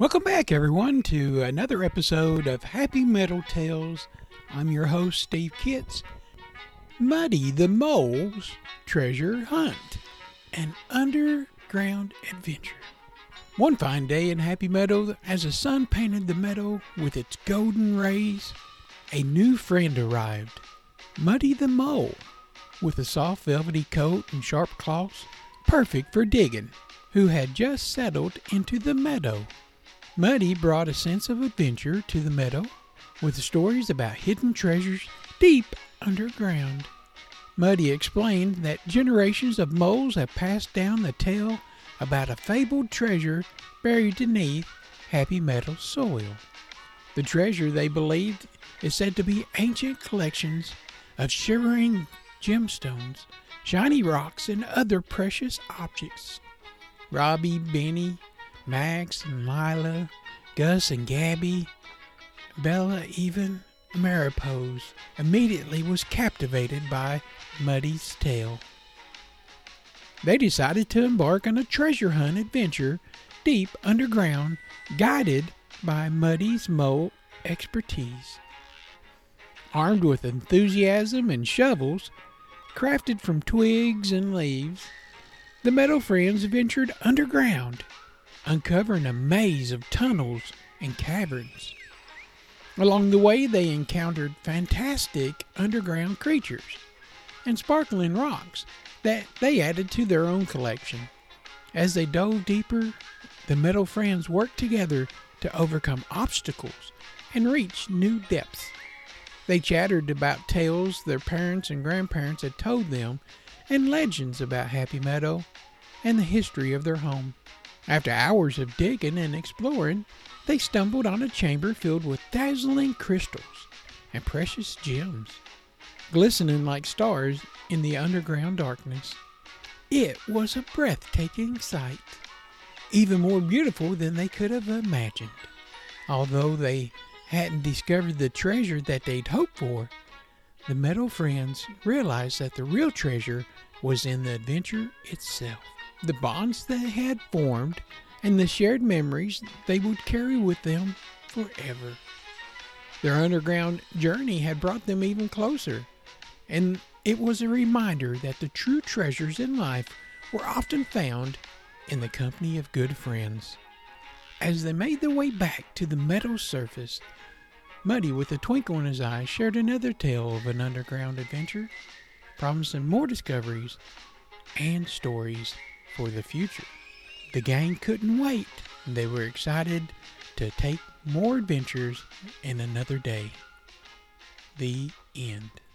Welcome back, everyone, to another episode of Happy Meadow Tales. I'm your host, Steve Kitts. Muddy the Mole's Treasure Hunt, an underground adventure. One fine day in Happy Meadow, as the sun painted the meadow with its golden rays, a new friend arrived. Muddy the Mole, with a soft velvety coat and sharp claws, perfect for digging, who had just settled into the meadow. Muddy brought a sense of adventure to the meadow, with stories about hidden treasures deep underground. Muddy explained that generations of moles have passed down the tale about a fabled treasure buried beneath Happy Meadow soil. The treasure, they believed, is said to be ancient collections of shimmering gemstones, shiny rocks, and other precious objects. Robbie, Benny, Max and Lila, Gus and Gabby, Bella, even Maripose, immediately was captivated by Muddy's tale. They decided to embark on a treasure hunt adventure deep underground, guided by Muddy's mole expertise. Armed with enthusiasm and shovels, crafted from twigs and leaves, the Meadow Friends ventured underground, uncovering a maze of tunnels and caverns. Along the way, they encountered fantastic underground creatures and sparkling rocks that they added to their own collection. As they dove deeper, the Meadow Friends worked together to overcome obstacles and reach new depths. They chattered about tales their parents and grandparents had told them and legends about Happy Meadow and the history of their home. After hours of digging and exploring, they stumbled on a chamber filled with dazzling crystals and precious gems, glistening like stars in the underground darkness. It was a breathtaking sight, even more beautiful than they could have imagined. Although they hadn't discovered the treasure that they'd hoped for, the Meadow Friends realized that the real treasure was in the adventure itself. The bonds they had formed and the shared memories they would carry with them forever. Their underground journey had brought them even closer, and it was a reminder that the true treasures in life were often found in the company of good friends. As they made their way back to the meadow's surface, Muddy, with a twinkle in his eye, shared another tale of an underground adventure, promising more discoveries and stories for the future. The gang couldn't wait. They were excited to take more adventures in another day. The end.